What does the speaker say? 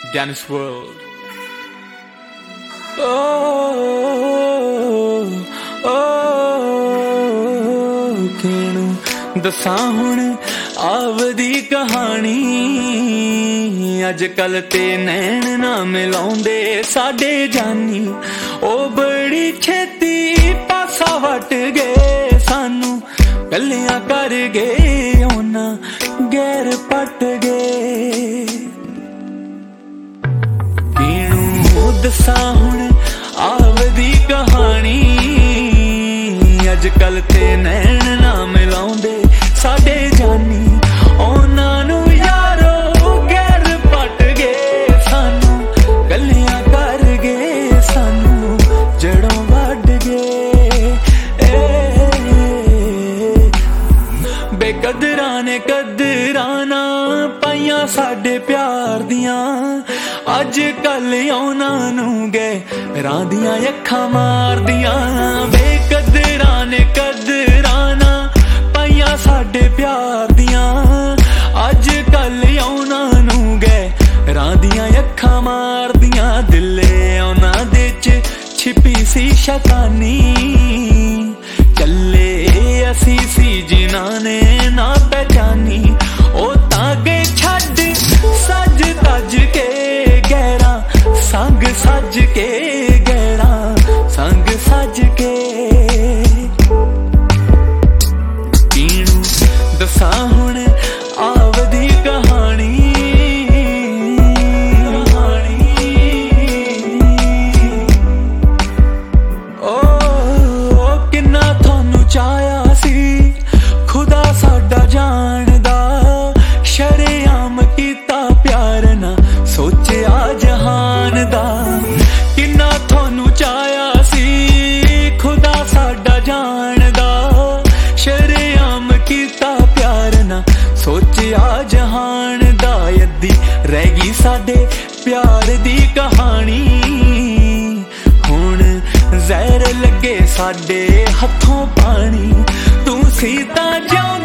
Dennis World. किनू दसां हुण आवदी कहानी अजकल ते नैन ना मिलाउंदे साडे जानी ओ बड़ी छेती पासा वट गए सानू गल्लियां कर गए उन्हां गैर पट गए किनू दसां हुण आवदी कहानी अजकल ते नैन ना मिलाउंदे साडे जानी उन्हां नू यारो गैर पट गए सानू गल्लियां कर गए सानू जड़ों वड गए बेकदरां ने कदरां ना पाइयां साडे प्यार दियां अजकल उन्हां नू गए रां दियां अखां मार दियां बेकदरां ने कदरां ना पाइयां साडे प्यार दियां अजकल उन्हां नू गए रां दियां अखां मार दियां दिले उन्हां दे च छिपी सी शैतानी चले असी सी जिन्हां ने ना पहचानी ओ तागे छड्ड सज तज के गैरा संग सज के गैरा संग सज के किनू दसां हुण आवदी कहानी ओ किन्ना थानू चाया सी खुदा साडा जानदा शरेआम कीता प्यार ना सोचिया जहान दा किन्ना थानू चाया सी खुदा साडा जानदा शरेआम कीता प्यार ना सोचिया जहान दा अद्धी रह गई साडे प्यार दी कहानी हुण जहर लगे साडे हथों पानी तू सीता जा